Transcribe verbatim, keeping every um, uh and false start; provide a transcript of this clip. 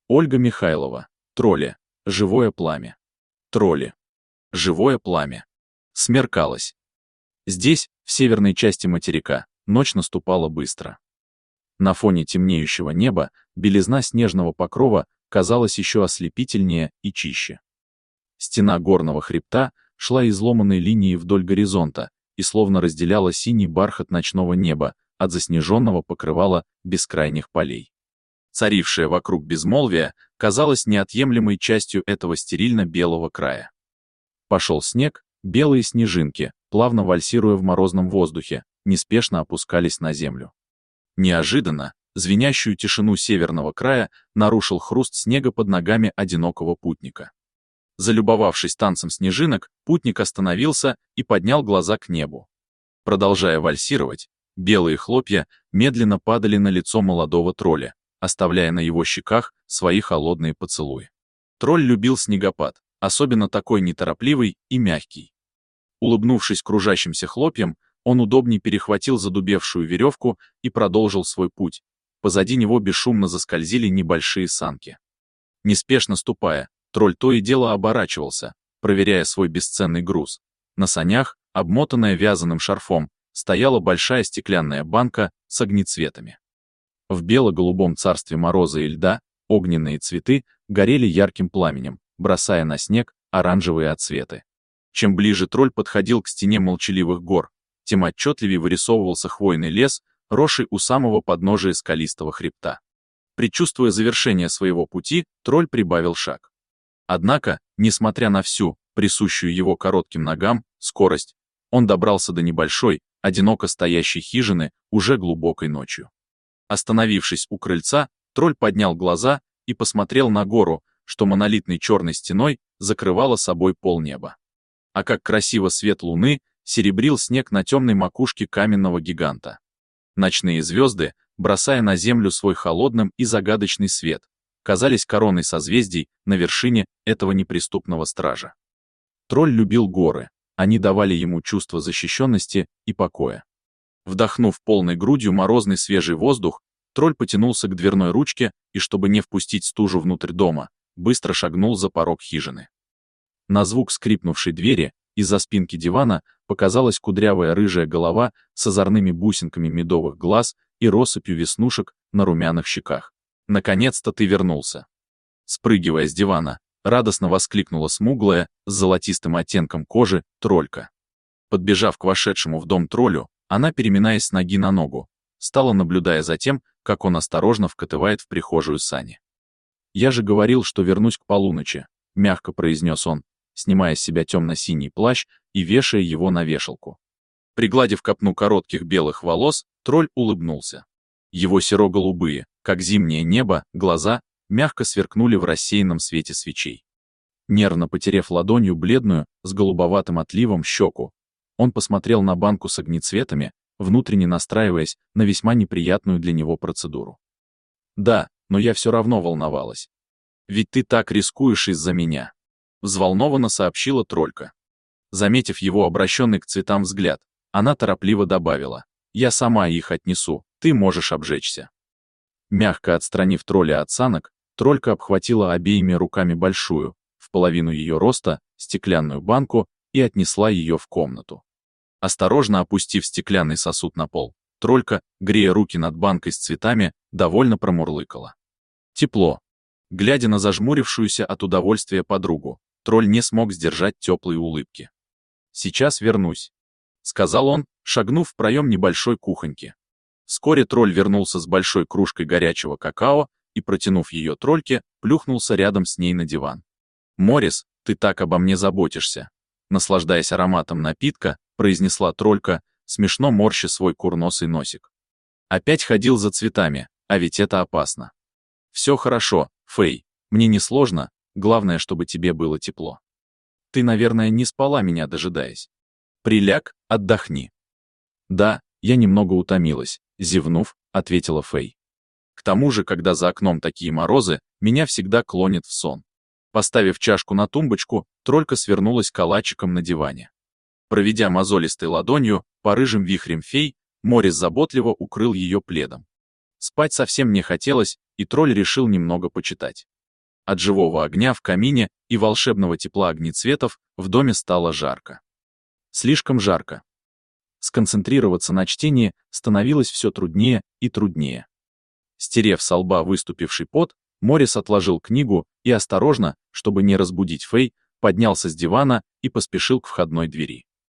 Ольга Михайлова. Тролли. Живое пламя. Тролли. Живое пламя. Смеркалось. Здесь, в северной части материка, ночь наступала быстро. На фоне темнеющего неба белизна снежного покрова казалась еще ослепительнее и чище. Стена горного хребта шла изломанной линией вдоль горизонта и словно разделяла синий бархат ночного неба от заснеженного покрывала бескрайних полей. Царившее вокруг безмолвие казалось неотъемлемой частью этого стерильно-белого края. Пошел снег, белые снежинки, плавно вальсируя в морозном воздухе, неспешно опускались на землю. Неожиданно звенящую тишину северного края нарушил хруст снега под ногами одинокого путника. Залюбовавшись танцем снежинок, путник остановился и поднял глаза к небу. Продолжая вальсировать, белые хлопья медленно падали на лицо молодого тролля, оставляя на его щеках свои холодные поцелуи. Тролль любил снегопад, особенно такой неторопливый и мягкий. Улыбнувшись кружащимся хлопьям, он удобнее перехватил задубевшую веревку и продолжил свой путь. Позади него бесшумно заскользили небольшие санки. Неспешно ступая, тролль то и дело оборачивался, проверяя свой бесценный груз. На санях, обмотанная вязаным шарфом, стояла большая стеклянная банка с огнецветами. В бело-голубом царстве мороза и льда огненные цветы горели ярким пламенем, бросая на снег оранжевые отцветы. Чем ближе тролль подходил к стене молчаливых гор, тем отчетливее вырисовывался хвойный лес, росший у самого подножия скалистого хребта. Предчувствуя завершение своего пути, тролль прибавил шаг. Однако, несмотря на всю, присущую его коротким ногам, скорость, он добрался до небольшой, одиноко стоящей хижины уже глубокой ночью. Остановившись у крыльца, тролль поднял глаза и посмотрел на гору, что монолитной черной стеной закрывала собой полнеба. А как красиво свет луны серебрил снег на темной макушке каменного гиганта. Ночные звезды, бросая на землю свой холодный и загадочный свет, казались короной созвездий на вершине этого неприступного стража. Тролль любил горы, они давали ему чувство защищенности и покоя. Вдохнув полной грудью морозный свежий воздух, тролль потянулся к дверной ручке и, чтобы не впустить стужу внутрь дома, быстро шагнул за порог хижины. На звук скрипнувшей двери из-за спинки дивана показалась кудрявая рыжая голова с озорными бусинками медовых глаз и россыпью веснушек на румяных щеках. «Наконец-то ты вернулся!» Спрыгивая с дивана, радостно воскликнула смуглая, с золотистым оттенком кожи, троллька. Подбежав к вошедшему в дом троллю, она, переминаясь с ноги на ногу, стала наблюдая за тем, как он осторожно вкатывает в прихожую сани. «Я же говорил, что вернусь к полуночи», — мягко произнес он, снимая с себя темно-синий плащ и вешая его на вешалку. Пригладив копну коротких белых волос, тролль улыбнулся. Его серо-голубые, как зимнее небо, глаза мягко сверкнули в рассеянном свете свечей. Нервно потеряв ладонью бледную, с голубоватым отливом щеку, он посмотрел на банку с огнецветами, внутренне настраиваясь на весьма неприятную для него процедуру. «Да, но я все равно волновалась. Ведь ты так рискуешь из-за меня», — взволнованно сообщила троллька. Заметив его обращенный к цветам взгляд, она торопливо добавила: «Я сама их отнесу, ты можешь обжечься». Мягко отстранив тролля от санок, троллька обхватила обеими руками большую, в половину ее роста, стеклянную банку и отнесла ее в комнату. Осторожно опустив стеклянный сосуд на пол, троллька, грея руки над банкой с цветами, довольно промурлыкала. Тепло. Глядя на зажмурившуюся от удовольствия подругу, тролль не смог сдержать теплые улыбки. «Сейчас вернусь», — сказал он, шагнув в проем небольшой кухоньки. Вскоре тролль вернулся с большой кружкой горячего какао и, протянув ее тролльке, плюхнулся рядом с ней на диван. «Морис, ты так обо мне заботишься», — наслаждаясь ароматом напитка, произнесла троллька, смешно морща свой курносый носик. «Опять ходил за цветами, а ведь это опасно». «Все хорошо, Фэй, мне не сложно, главное, чтобы тебе было тепло. Ты, наверное, не спала, меня дожидаясь. Приляг, отдохни». «Да, я немного утомилась», — зевнув, ответила Фэй. «К тому же, когда за окном такие морозы, меня всегда клонит в сон». Поставив чашку на тумбочку, троллька свернулась калачиком на диване. Проведя мозолистой ладонью по рыжим вихрем фей, Морис заботливо укрыл ее пледом. Спать совсем не хотелось, и тролль решил немного почитать. От живого огня в камине и волшебного тепла огнецветов в доме стало жарко. Слишком жарко. Сконцентрироваться на чтении становилось все труднее и труднее. Стерев со лба выступивший пот, Моррис отложил книгу и осторожно, чтобы не разбудить Фэй, поднялся с дивана и поспешил к входной двери.